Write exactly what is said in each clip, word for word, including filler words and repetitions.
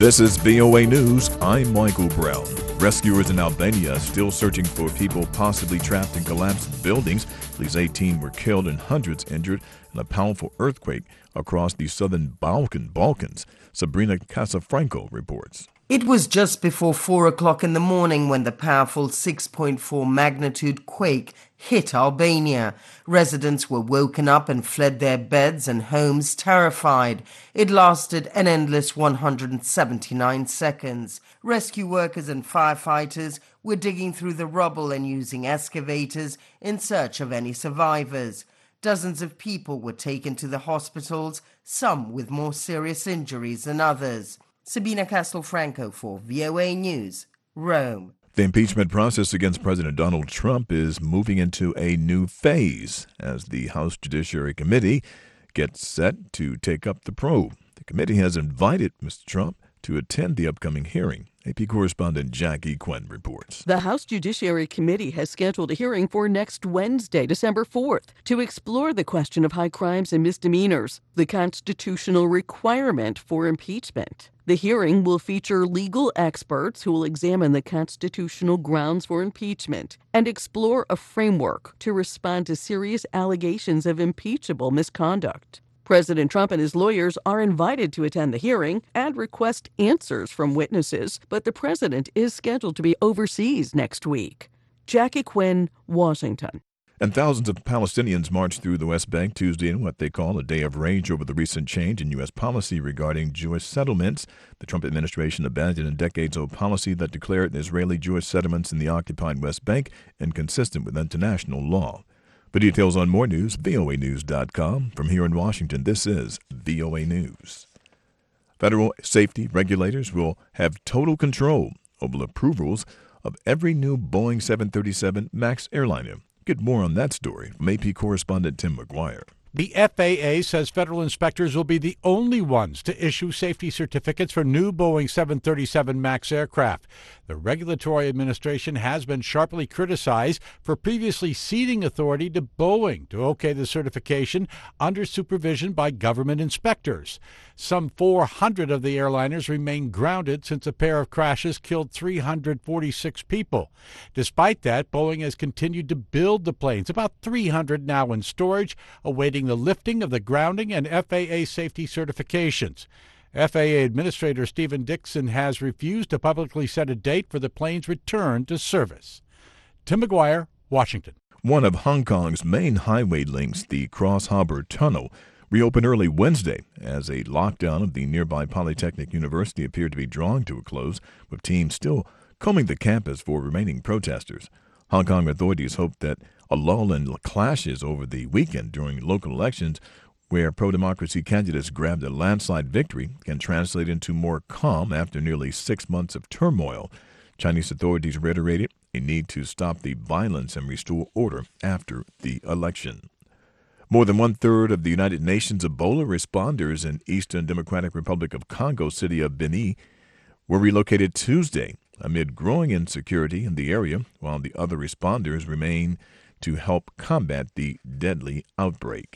This is V O A News. I'm Michael Brown. Rescuers in Albania still searching for people possibly trapped in collapsed buildings. At least eighteen were killed and hundreds injured in a powerful earthquake across the southern Balkan Balkans. Sabrina Casafranco reports. It was just before four o'clock in the morning when the powerful six point four magnitude quake hit Albania. Residents were woken up and fled their beds and homes terrified. It lasted an endless one hundred seventy-nine seconds. Rescue workers and firefighters were digging through the rubble and using excavators in search of any survivors. Dozens of people were taken to the hospitals, some with more serious injuries than others. Sabina Castelfranco for V O A News, Rome. The impeachment process against President Donald Trump is moving into a new phase as the House Judiciary Committee gets set to take up the probe. The committee has invited Mister Trump to attend the upcoming hearing. A P correspondent Jackie Quinn reports. The House Judiciary Committee has scheduled a hearing for next Wednesday, December fourth, to explore the question of high crimes and misdemeanors, the constitutional requirement for impeachment. The hearing will feature legal experts who will examine the constitutional grounds for impeachment and explore a framework to respond to serious allegations of impeachable misconduct. President Trump and his lawyers are invited to attend the hearing and request answers from witnesses, but the president is scheduled to be overseas next week. Jackie Quinn, Washington. And thousands of Palestinians marched through the West Bank Tuesday in what they call a day of rage over the recent change in U S policy regarding Jewish settlements. The Trump administration abandoned a decades-old policy that declared Israeli-Jewish settlements in the occupied West Bank inconsistent with international law. For details on more news, V O A news dot com. From here in Washington, this is V O A News. Federal safety regulators will have total control over approvals of every new Boeing seven thirty-seven MAX airliner. Get more on that story from A P correspondent Tim McGuire. The F A A says federal inspectors will be the only ones to issue safety certificates for new Boeing seven thirty-seven MAX aircraft. The Regulatory Administration has been sharply criticized for previously ceding authority to Boeing to okay the certification under supervision by government inspectors. Some four hundred of the airliners remain grounded since a pair of crashes killed three hundred forty-six people. Despite that, Boeing has continued to build the planes, about three hundred now in storage, awaiting the lifting of the grounding and F A A safety certifications. F A A Administrator Stephen Dixon has refused to publicly set a date for the plane's return to service. Tim McGuire, Washington. One of Hong Kong's main highway links, the Cross Harbour Tunnel, reopened early Wednesday as a lockdown of the nearby Polytechnic University appeared to be drawing to a close, with teams still combing the campus for remaining protesters. Hong Kong authorities hope that a lull in clashes over the weekend during local elections, where pro-democracy candidates grabbed a landslide victory, can translate into more calm after nearly six months of turmoil. Chinese authorities reiterated a need to stop the violence and restore order after the election. More than one-third of the United Nations Ebola responders in Eastern Democratic Republic of Congo city of Beni were relocated Tuesday amid growing insecurity in the area, while the other responders remain to help combat the deadly outbreak.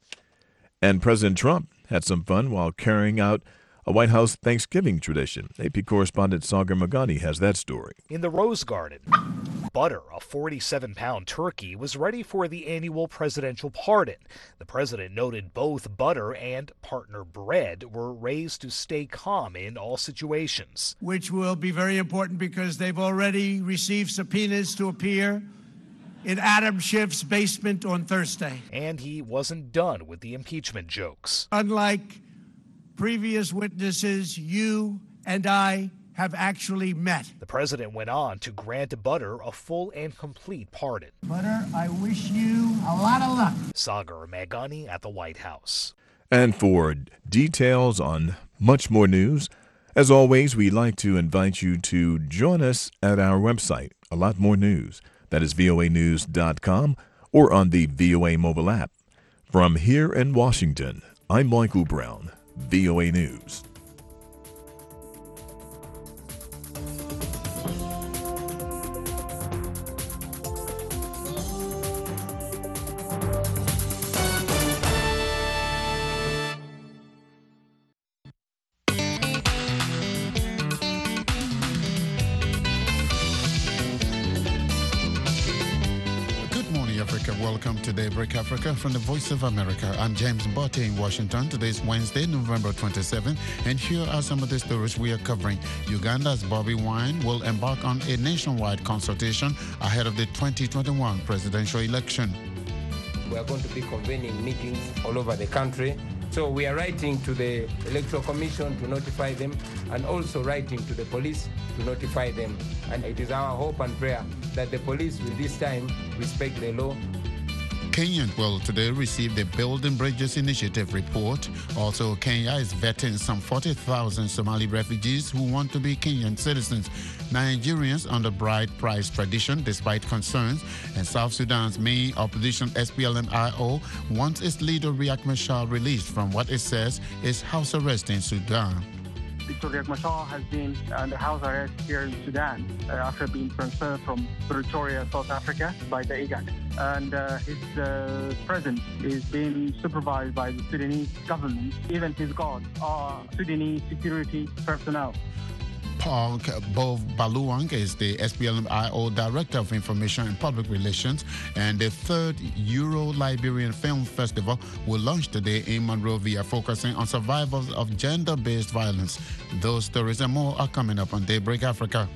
And President Trump had some fun while carrying out a White House Thanksgiving tradition. A P correspondent Sagar Magani has that story. In the Rose Garden, Butter, a forty-seven pound turkey, was ready for the annual presidential pardon. The president noted both Butter and partner Bread were raised to stay calm in all situations. Which will be very important because they've already received subpoenas to appear in Adam Schiff's basement on Thursday. And he wasn't done with the impeachment jokes. Unlike previous witnesses, you and I have actually met. The president went on to grant Butter a full and complete pardon. Butter, I wish you a lot of luck. Sagar Magani at the White House. And for details on much more news, as always, we'd like to invite you to join us at our website, A Lot More News. That is V O A news dot com or on the V O A mobile app. From here in Washington, I'm Michael Brown, V O A News. welcome to Daybreak Africa from the Voice of America. I'm James Botte in Washington. Today is Wednesday, November twenty-seventh, and here are some of the stories we are covering. Uganda's Bobi Wine will embark on a nationwide consultation ahead of the twenty twenty-one presidential election. We are going to be convening meetings all over the country. So we are writing to the Electoral Commission to notify them, and also writing to the police to notify them. And it is our hope and prayer that the police will this time respect the law. Kenya will today receive the Building Bridges Initiative report. Also, Kenya is vetting some forty thousand Somali refugees who want to be Kenyan citizens. Nigerians under bride price tradition despite concerns. And South Sudan's main opposition S P L M I O wants its leader Riek Machar released from what it says is house arrest in Sudan. Doctor Riek Machar has been under house arrest here in Sudan uh, after being transferred from Pretoria, South Africa by the IGAD. And uh, his uh, presence is being supervised by the Sudanese government. Even his guards are Sudanese security personnel. Paul Bov Baluang is the S P L M I O Director of Information and Public Relations, and the third Euro-Liberian Film Festival will launch today in Monrovia, focusing on survivors of gender-based violence. Those stories and more are coming up on Daybreak Africa.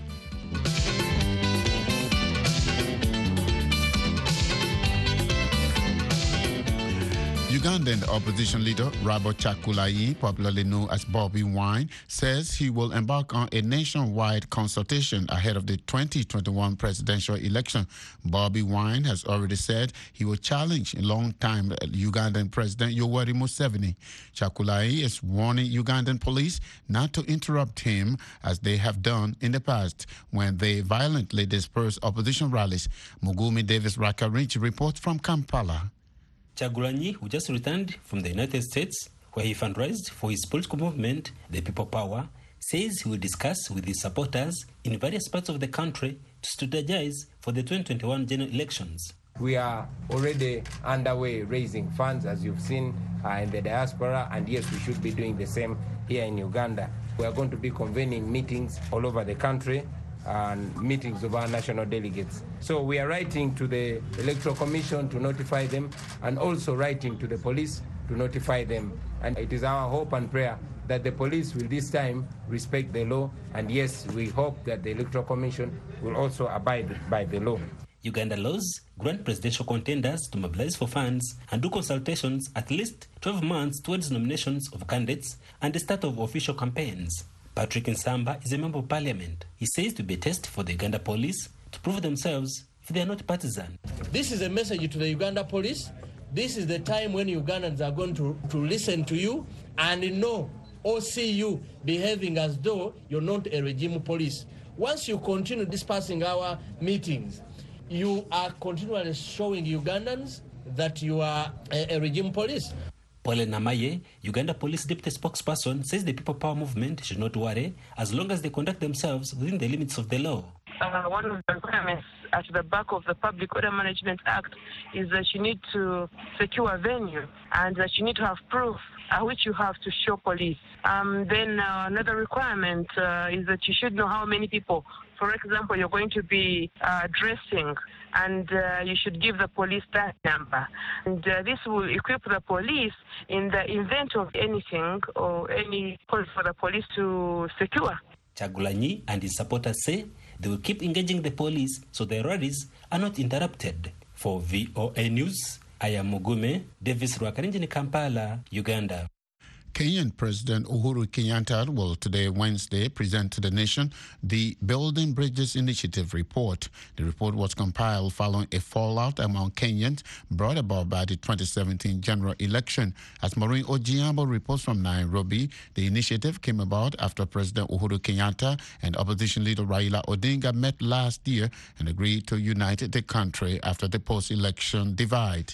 Ugandan opposition leader Robert Kyagulanyi, popularly known as Bobi Wine, says he will embark on a nationwide consultation ahead of the twenty twenty-one presidential election. Bobi Wine has already said he will challenge long-time Ugandan President Yoweri Museveni. Kyagulanyi is warning Ugandan police not to interrupt him as they have done in the past when they violently disperse opposition rallies. Mugumi Davis Rakarinchi reports from Kampala. Kyagulanyi, who just returned from the United States, where he fundraised for his political movement, the People Power, says he will discuss with his supporters in various parts of the country to strategize for the twenty twenty-one general elections. We are already underway raising funds, as you've seen, uh, in the diaspora, and yes, we should be doing the same here in Uganda. We are going to be convening meetings all over the country, and meetings of our national delegates. So we are writing to the Electoral Commission to notify them, and also writing to the police to notify them. And it is our hope and prayer that the police will this time respect the law, and yes, we hope that the Electoral Commission will also abide by the law. Uganda laws grant presidential contenders to mobilize for funds and do consultations at least twelve months towards nominations of candidates and the start of official campaigns. Patrick Nsamba is a member of parliament. He says to be a test for the Uganda police to prove themselves if they are not partisan. This is a message to the Uganda police. This is the time when Ugandans are going to, to listen to you and know or see you behaving as though you're not a regime police. Once you continue dispersing our meetings, you are continually showing Ugandans that you are a, a regime police. Paul Namaye, Uganda Police Deputy Spokesperson, says the People Power movement should not worry as long as they conduct themselves within the limits of the law. Uh, one of the requirements at the back of the Public Order Management Act is that you need to secure a venue and that you need to have proof uh, which you have to show police. Um, then uh, another requirement uh, is that you should know how many people, for example, you're going to be uh, addressing, and uh, you should give the police that number. And uh, this will equip the police in the event of anything or any call for the police to secure. Kyagulanyi and his supporters say they will keep engaging the police so their rallies are not interrupted. For V O A News, I am Mugume Davis Rwakarinji in Kampala, Uganda. Kenyan President Uhuru Kenyatta will today, Wednesday, present to the nation the Building Bridges Initiative report. The report was compiled following a fallout among Kenyans brought about by the twenty seventeen general election. As Maureen Ojiambo reports from Nairobi, the initiative came about after President Uhuru Kenyatta and opposition leader Raila Odinga met last year and agreed to unite the country after the post-election divide.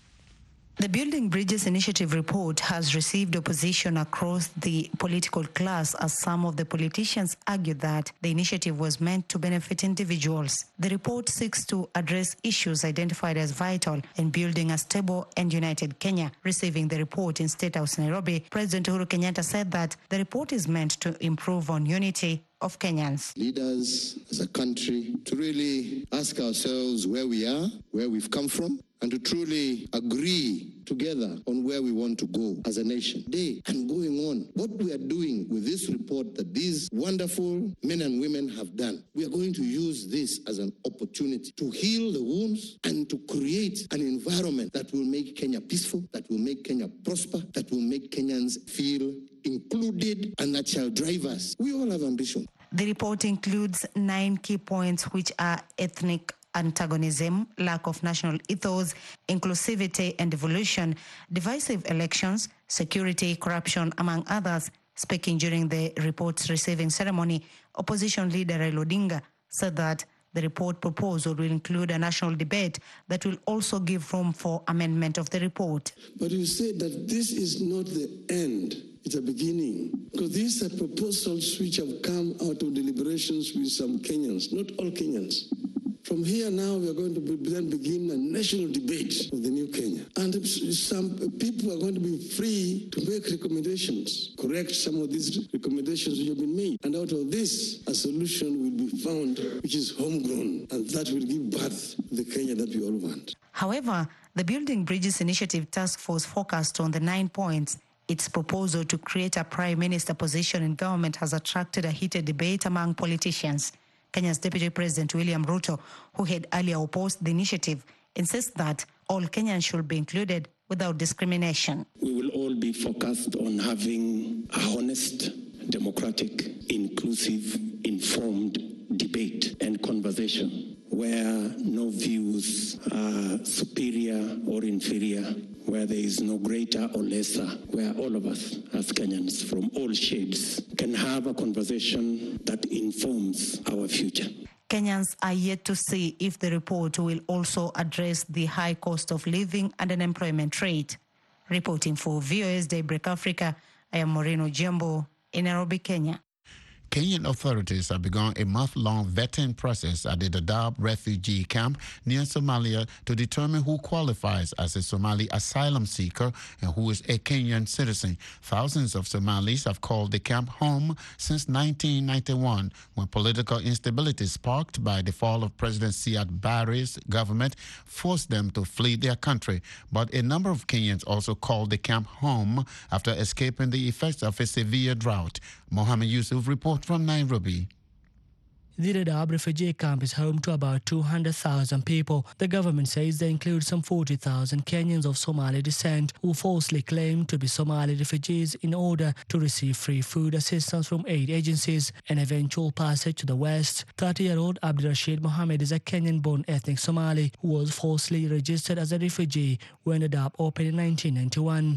The Building Bridges Initiative report has received opposition across the political class as some of the politicians argue that the initiative was meant to benefit individuals. The report seeks to address issues identified as vital in building a stable and united Kenya. Receiving the report in State House, Nairobi, President Uhuru Kenyatta said that the report is meant to improve on unity of Kenyans. Leaders as a country to really ask ourselves where we are, where we've come from, and to truly agree together on where we want to go as a nation. Day and going on, what we are doing with this report that these wonderful men and women have done, we are going to use this as an opportunity to heal the wounds and to create an environment that will make Kenya peaceful, that will make Kenya prosper, that will make Kenyans feel included, and that shall drive us. We all have ambition. The report includes nine key points, which are ethnic antagonism, lack of national ethos, inclusivity and devolution, divisive elections, security, corruption, among others. Speaking during the report's receiving ceremony, opposition leader Raila Odinga said that the report proposal will include a national debate that will also give room for amendment of the report. But you said that this is not the end. It's a beginning, because these are proposals which have come out of deliberations with some Kenyans, not all Kenyans. From here now, we are going to be, then begin a national debate of the new Kenya. And some people are going to be free to make recommendations, correct some of these recommendations which have been made. And out of this, a solution will be found which is homegrown, and that will give birth to the Kenya that we all want. However, the Building Bridges Initiative Task Force focused on the nine points. Its proposal to create a prime minister position in government has attracted a heated debate among politicians. Kenya's Deputy President William Ruto, who had earlier opposed the initiative, insists that all Kenyans should be included without discrimination. We will all be focused on having a honest, democratic, inclusive, informed debate and conversation where no views are superior or inferior, where there is no greater or lesser, where all of us as Kenyans from all shades can have a conversation that informs our future. Kenyans are yet to see if the report will also address the high cost of living and unemployment rate. Reporting for V O A's Daybreak Africa, I am Moreno Jembo in Nairobi, Kenya. Kenyan authorities have begun a month-long vetting process at the Dadaab refugee camp near Somalia to determine who qualifies as a Somali asylum seeker and who is a Kenyan citizen. Thousands of Somalis have called the camp home since nineteen ninety-one, when political instability sparked by the fall of President Siad Barre's government forced them to flee their country. But a number of Kenyans also called the camp home after escaping the effects of a severe drought. Mohammed Yusuf reports from Nairobi. The Dadaab refugee camp is home to about two hundred thousand people. The government says they include some forty thousand Kenyans of Somali descent who falsely claim to be Somali refugees in order to receive free food assistance from aid agencies. An eventual passage to the west. thirty-year-old Abdirashid Mohammed is a Kenyan-born ethnic Somali who was falsely registered as a refugee when Dadaab opened in nineteen ninety-one.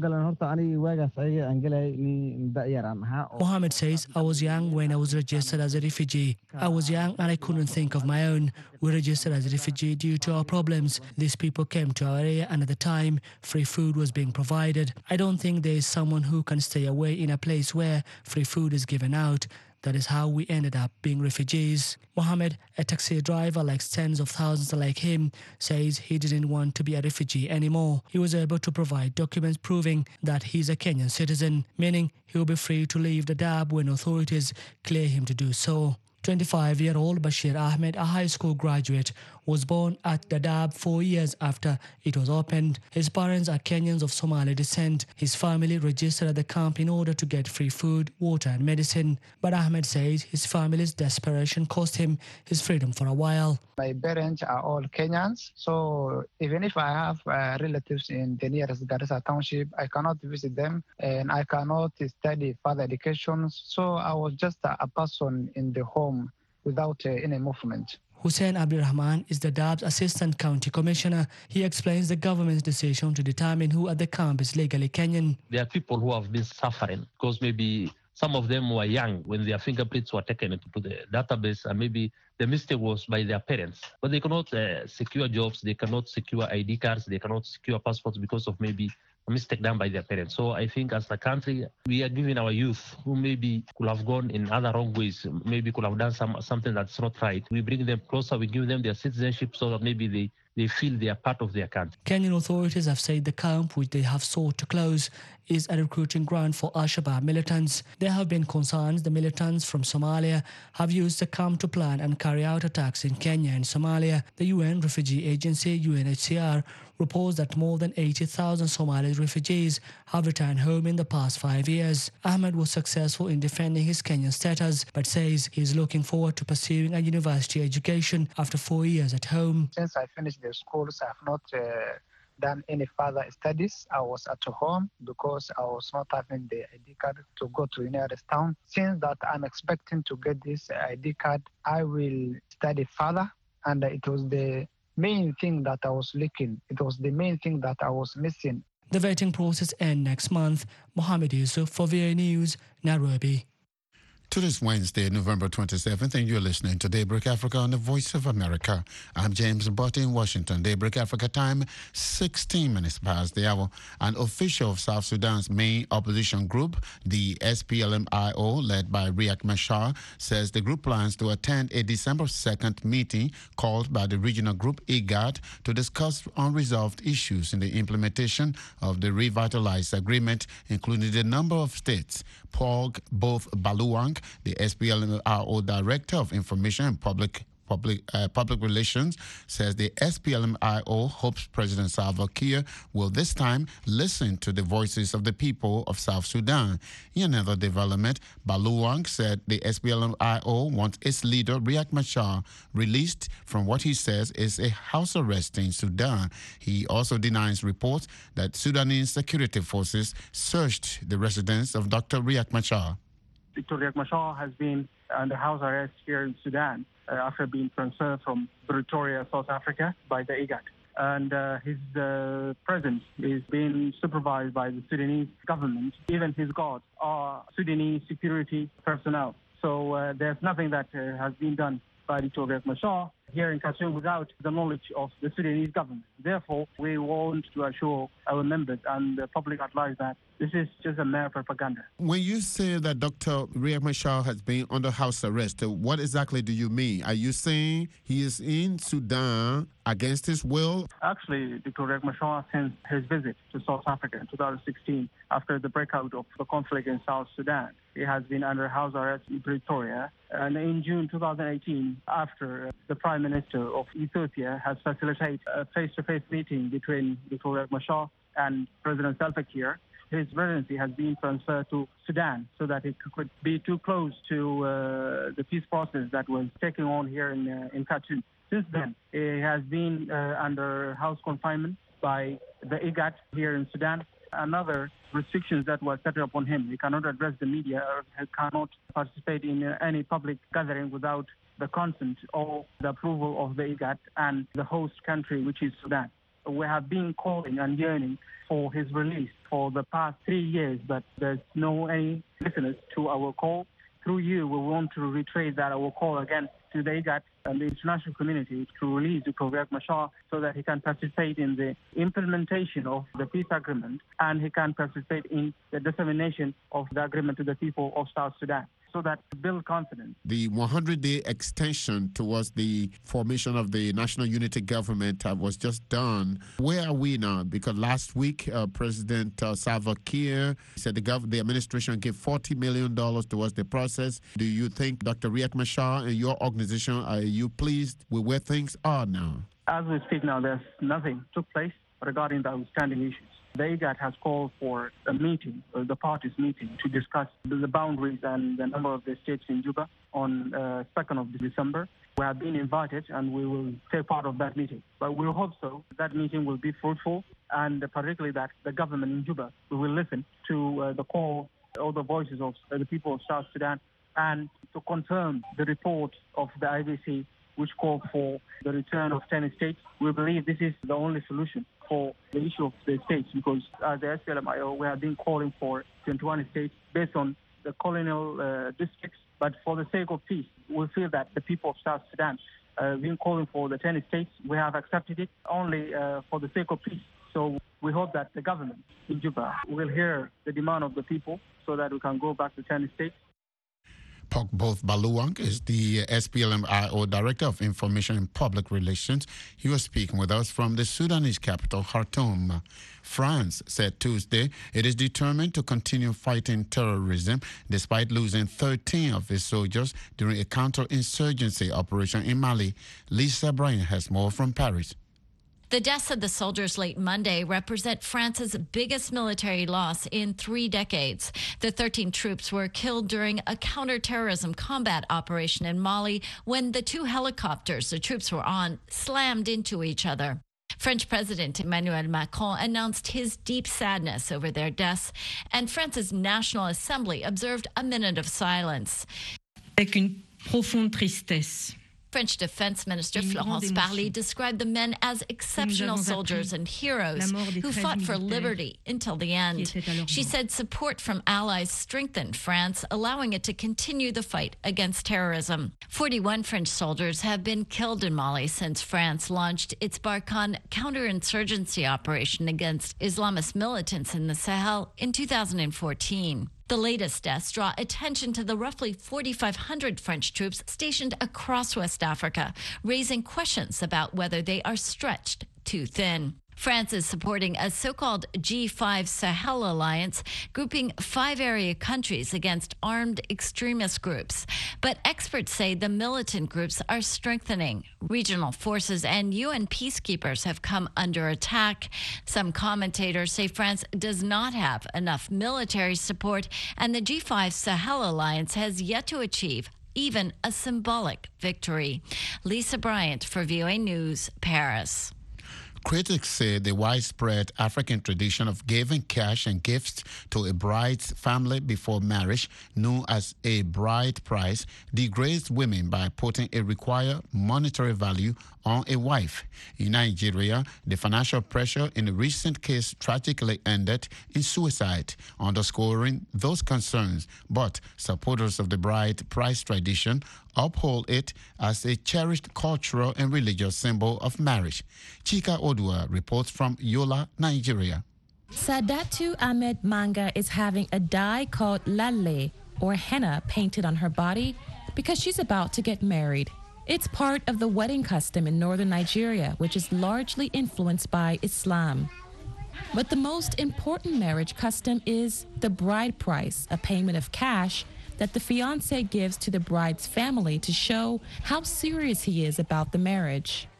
Mohammed says, I was young when I was registered as a refugee. I was young and I couldn't think of my own. We registered as a refugee due to our problems. These people came to our area and at the time, free food was being provided. I don't think there is someone who can stay away in a place where free food is given out. That is how we ended up being refugees. Mohammed, a taxi driver like tens of thousands like him, says he didn't want to be a refugee anymore. He was able to provide documents proving that he's a Kenyan citizen, meaning he will be free to leave Dadaab when authorities clear him to do so. twenty-five-year-old Bashir Ahmed, a high school graduate, was born at Dadaab four years after it was opened. His parents are Kenyans of Somali descent. His family registered at the camp in order to get free food, water and medicine. But Ahmed says his family's desperation cost him his freedom for a while. My parents are all Kenyans, so even if I have uh, relatives in the nearest Garissa township, I cannot visit them and I cannot study further education. So I was just a, a person in the home without uh, any movement. Hussein Abdurrahman is Dadaab's Assistant County Commissioner. He explains the government's decision to determine who at the camp is legally Kenyan. There are people who have been suffering because maybe some of them were young when their fingerprints were taken into the database, and maybe the mistake was by their parents. But they cannot uh, secure jobs, they cannot secure I D cards, they cannot secure passports because of maybe a mistake done by their parents. So I think as a country, we are giving our youth who maybe could have gone in other wrong ways, maybe could have done some something that's not right. We bring them closer, we give them their citizenship so that maybe they they feel they are part of their country. Kenyan authorities have said the camp, which they have sought to close, is a recruiting ground for Al-Shabaab militants. There have been concerns the militants from Somalia have used the camp to plan and carry out attacks in Kenya and Somalia. The U N Refugee Agency, U N H C R, reports that more than eighty thousand Somali refugees have returned home in the past five years. Ahmed was successful in defending his Kenyan status, but says he is looking forward to pursuing a university education after four years at home. Since I finished the schools, I have not uh, done any further studies. I was at home because I was not having the I D card to go to nearest town. Since that I'm expecting to get this I D card, I will study further, and it was the main thing that I was looking. It was the main thing that I was missing. The vetting process ends next month. Mohammed Yusuf for V O A News, Nairobi. To this Wednesday, November twenty-seventh, and you're listening to Daybreak Africa on the Voice of America. I'm James Botte in Washington. Daybreak Africa time, sixteen minutes past the hour. An official of South Sudan's main opposition group, the S P L M I O, led by Riek Machar, says the group plans to attend a December second meeting called by the regional group IGAD to discuss unresolved issues in the implementation of the revitalized agreement, including the number of states. Paul Both Baluang, the S P L M I O Director of Information and Public Public, uh, Public Relations, says the S P L M I O hopes President Salva Kiir will this time listen to the voices of the people of South Sudan. In another development, Baluang said the S P L M I O wants its leader, Riek Machar, released from what he says is a house arrest in Sudan. He also denies reports that Sudanese security forces searched the residence of Doctor Riek Machar. Doctor Riek Machar has been under house arrest here in Sudan uh, after being transferred from Pretoria, South Africa by the IGAD. And uh, his uh, presence is being supervised by the Sudanese government. Even his guards are Sudanese security personnel. So uh, there's nothing that uh, has been done by Doctor Riek Machar here in Khartoum without the knowledge of the Sudanese government. Therefore, we want to assure our members and the public at large that this is just a mere propaganda. When you say that Doctor Riek Machar has been under house arrest, what exactly do you mean? Are you saying he is in Sudan against his will? Actually, Doctor Riek Machar, since his visit to South Africa in two thousand sixteen, after the breakout of the conflict in South Sudan, he has been under house arrest in Pretoria. And in June two thousand eighteen, after the Prime Minister of Ethiopia has facilitated a face-to-face meeting between Doctor Riek Machar and President Salva Kiir, his residency has been transferred to Sudan so that it could be too close to uh, the peace process that was taking on here in, uh, in Khartoum. Since then, he has been uh, under house confinement by the IGAD here in Sudan. Another restrictions that were set upon him. He cannot address the media or he cannot participate in uh, any public gathering without the consent or the approval of the IGAD and the host country, which is Sudan. We have been calling and yearning for his release for the past three years, but there's no any listeners to our call. Through you, we want to retrace that our call again to the IGAD and the international community to release Doctor Riek Machar so that he can participate in the implementation of the peace agreement and he can participate in the dissemination of the agreement to the people of South Sudan, so that to build confidence. The one hundred day extension towards the formation of the National Unity Government uh, was just done. Where are we now? Because last week, uh, President uh, Salva Kiir said the, gov- the administration gave forty million dollars towards the process. Do you think, Doctor Riek Machar and your organization, are you pleased with where things are now? As we speak now, there's nothing took place regarding the outstanding issues. The IGAD has called for a meeting, uh, the parties meeting, to discuss the boundaries and the number of the states in Juba on uh, second of December. We have been invited and we will take part of that meeting. But we hope so that meeting will be fruitful and particularly that the government in Juba will listen to uh, the call or the voices of uh, the people of South Sudan and to confirm the report of the I B C which called for the return of ten states. We believe this is the only solution for the issue of the states because as the S P L M I O, we have been calling for twenty-one states based on the colonial uh, districts. But for the sake of peace, we feel that the people of South Sudan have uh, been calling for the ten states. We have accepted it only uh, for the sake of peace. So we hope that the government in Juba will hear the demand of the people so that we can go back to ten states. Pokboth Baluang is the S P L M I O Director of Information and Public Relations. He was speaking with us from the Sudanese capital, Khartoum. France said Tuesday it is determined to continue fighting terrorism despite losing thirteen of its soldiers during a counterinsurgency operation in Mali. Lisa Bryan has more from Paris. The deaths of the soldiers late Monday represent France's biggest military loss in three decades. The thirteen troops were killed during a counterterrorism combat operation in Mali when the two helicopters the troops were on slammed into each other. French President Emmanuel Macron announced his deep sadness over their deaths, and France's National Assembly observed a minute of silence. Avec une profonde tristesse. French Defense Minister Florence Parly described the men as exceptional soldiers and heroes who fought for liberty until the end. She said support from allies strengthened France, allowing it to continue the fight against terrorism. forty-one French soldiers have been killed in Mali since France launched its Barkhane counterinsurgency operation against Islamist militants in the Sahel in two thousand fourteen. The latest deaths draw attention to the roughly forty-five hundred French troops stationed across West Africa, raising questions about whether they are stretched too thin. France is supporting a so-called G five Sahel alliance, grouping five area countries against armed extremist groups. But experts say the militant groups are strengthening. Regional forces and U N peacekeepers have come under attack. Some commentators say France does not have enough military support, and the G five Sahel alliance has yet to achieve even a symbolic victory. Lisa Bryant for V O A News, Paris. Critics say the widespread African tradition of giving cash and gifts to a bride's family before marriage, known as a bride price, degrades women by putting a required monetary value on a wife. In Nigeria, the financial pressure in a recent case tragically ended in suicide, underscoring those concerns. But supporters of the bride price tradition uphold it as a cherished cultural and religious symbol of marriage. Chika Odua reports from Yola, Nigeria. Sadatu Ahmed Manga is having a dye called lalle, or henna, painted on her body because she's about to get married. It's part of the wedding custom in northern Nigeria, which is largely influenced by Islam. But the most important marriage custom is the bride price, a payment of cash that the fiancé gives to the bride's family to show how serious he is about the marriage.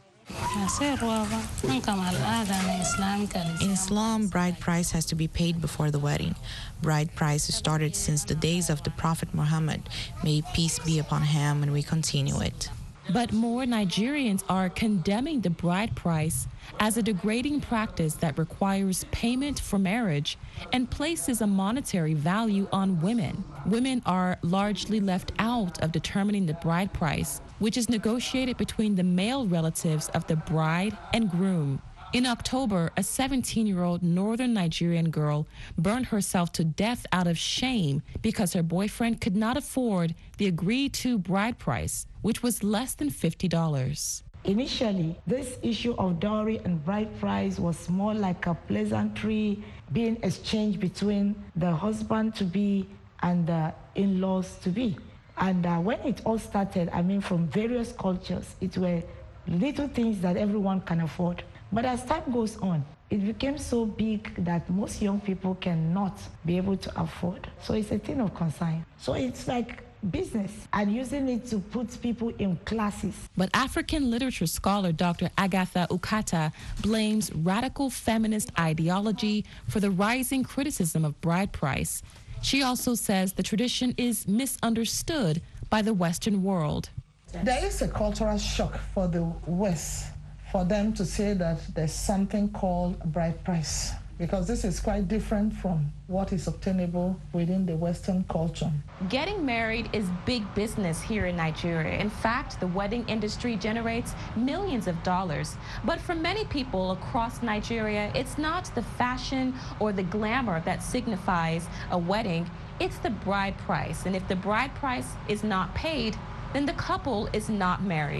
In Islam, bride price has to be paid before the wedding. Bride price started since the days of the Prophet Muhammad. May peace be upon him, and we continue it. But more Nigerians are condemning the bride price as a degrading practice that requires payment for marriage and places a monetary value on women. Women are largely left out of determining the bride price, which is negotiated between the male relatives of the bride and groom. In October, a seventeen-year-old northern Nigerian girl burned herself to death out of shame because her boyfriend could not afford the agreed-to bride price, which was less than fifty dollars. Initially, this issue of dowry and bride price was more like a pleasantry being exchanged between the husband-to-be and the in-laws-to-be. And uh, when it all started, I mean, from various cultures, it were little things that everyone can afford. But as time goes on, it became so big that most young people cannot be able to afford. So it's a thing of concern. So it's like business and using it to put people in classes. But African literature scholar Doctor Agatha Ukata blames radical feminist ideology for the rising criticism of bride price. She also says the tradition is misunderstood by the Western world. There is a cultural shock for the West for them to say that there's something called a bride price, because this is quite different from what is obtainable within the Western culture. Getting married is big business here in Nigeria. In fact, the wedding industry generates millions of dollars. But for many people across Nigeria, it's not the fashion or the glamour that signifies a wedding, it's the bride price. And if the bride price is not paid, then the couple is not married.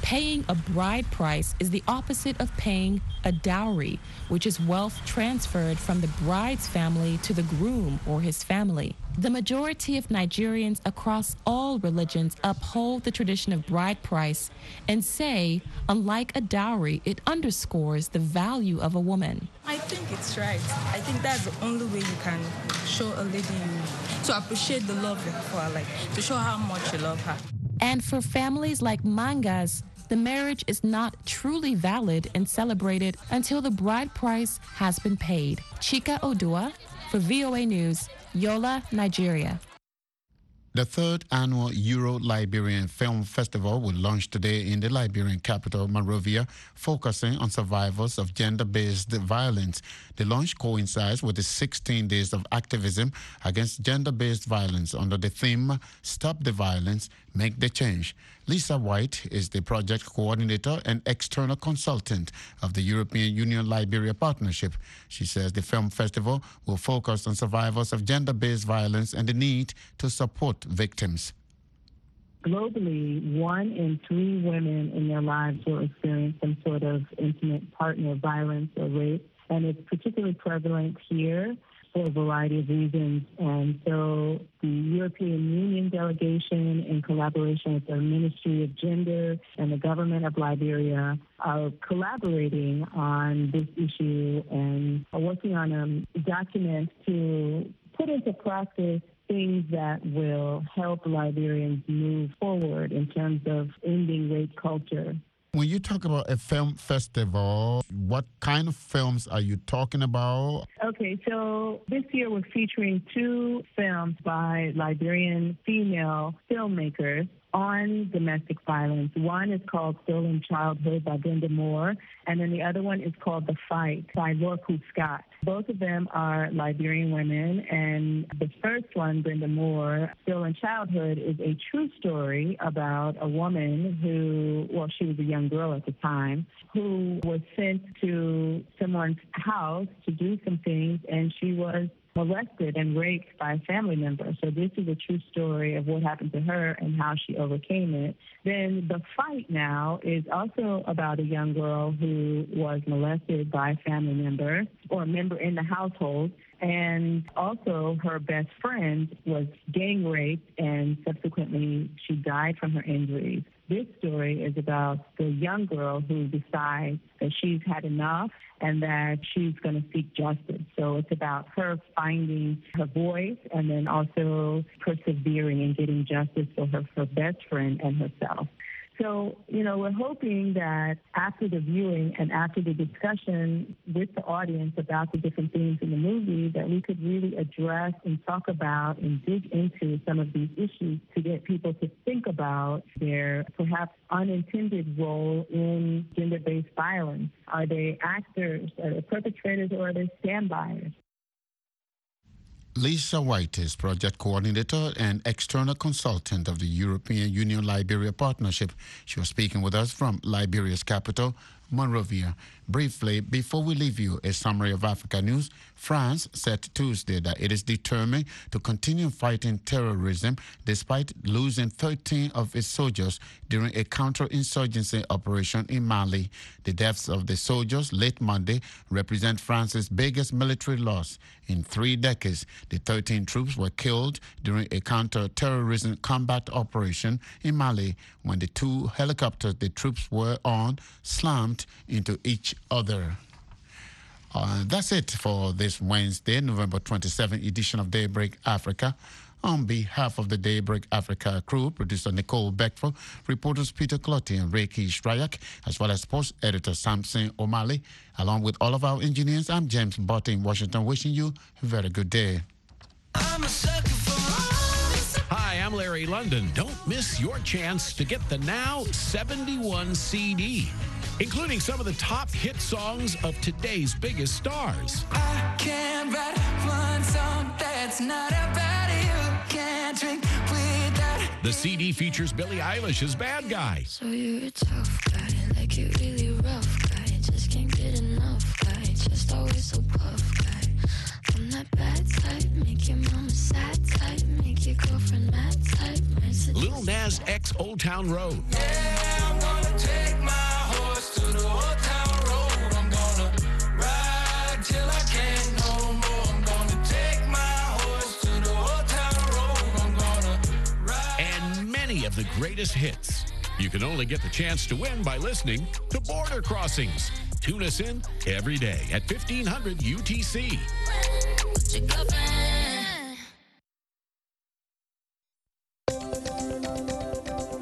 Paying a bride price is the opposite of paying a dowry, which is wealth transferred from the bride's family to the groom or his family. The majority of Nigerians across all religions uphold the tradition of bride price and say, unlike a dowry, it underscores the value of a woman. I think it's right. I think that's the only way you can show a lady you, to appreciate the love for her, like to show how much you love her. And for families like Mangas, the marriage is not truly valid and celebrated until the bride price has been paid. Chika Odua for V O A News, Yola, Nigeria. The third annual Euro-Liberian Film Festival will launch today in the Liberian capital, Monrovia, focusing on survivors of gender-based violence. The launch coincides with the sixteen days of activism against gender-based violence under the theme, Stop the Violence, Make the Change. Lisa White is the project coordinator and external consultant of the European Union-Liberia Partnership. She says the film festival will focus on survivors of gender-based violence and the need to support victims. Globally, one in three women in their lives will experience some sort of intimate partner violence or rape, and it's particularly prevalent here for a variety of reasons. And so the European Union delegation, in collaboration with the Ministry of Gender and the government of Liberia, are collaborating on this issue and are working on a document to put into practice things that will help Liberians move forward in terms of ending rape culture. When you talk about a film festival, what kind of films are you talking about? Okay, so this year we're featuring two films by Liberian female filmmakers on domestic violence. One is called Stolen Childhood by Brenda Moore, and then the other one is called The Fight by Lorku Scott. Both of them are Liberian women, and the first one, Brenda Moore, Stolen Childhood, is a true story about a woman who, well, she was a young girl at the time, who was sent to someone's house to do some things, and she was molested and raped by a family member. So this is a true story of what happened to her and how she overcame it. Then The Fight now is also about a young girl who was molested by a family member or a member in the household. And also her best friend was gang raped and subsequently she died from her injuries. This story is about the young girl who decides that she's had enough and that she's going to seek justice. So it's about her finding her voice and then also persevering and getting justice for her, her best friend and herself. So, you know, we're hoping that after the viewing and after the discussion with the audience about the different themes in the movie, that we could really address and talk about and dig into some of these issues to get people to think about their perhaps unintended role in gender-based violence. Are they actors, are they perpetrators, or are they stand-byers? Lisa White is project coordinator and external consultant of the European Union-Liberia Partnership. She was speaking with us from Liberia's capital, Monrovia. Briefly, before we leave you, a summary of Africa news. France said Tuesday that it is determined to continue fighting terrorism despite losing thirteen of its soldiers during a counterinsurgency operation in Mali. The deaths of the soldiers late Monday represent France's biggest military loss in three decades. The thirteen troops were killed during a counter-terrorism combat operation in Mali when the two helicopters the troops were on slammed into each other. Uh, that's it for this Wednesday, November twenty-seventh edition of Daybreak Africa. On behalf of the Daybreak Africa crew, producer Nicole Beckford, reporters Peter Clotti and Reiki Shrayak, as well as sports editor Samson O'Malley, along with all of our engineers, I'm James Botte in Washington, wishing you a very good day. Hi, I'm Larry London. Don't miss your chance to get the Now seventy-one C D, including some of the top hit songs of today's biggest stars. I can't write one song that's not about you. Can't drink without. The C D features Billie Eilish as Bad Guy. So you're a tough guy, like you really rough guy. Just can't get enough guy, just always so puff guy. I'm that bad type, make your mama sad type, make your girlfriend mad type. Lil Nas X Old Town Road. Yeah. I'm gonna take my horse to the old town road. I'm gonna ride till I can't no more. I'm gonna take my horse to the old town road. I'm gonna ride. And many of the greatest hits. You can only get the chance to win by listening to Border Crossings. Tune us in every day at fifteen hundred U T C. Your girlfriend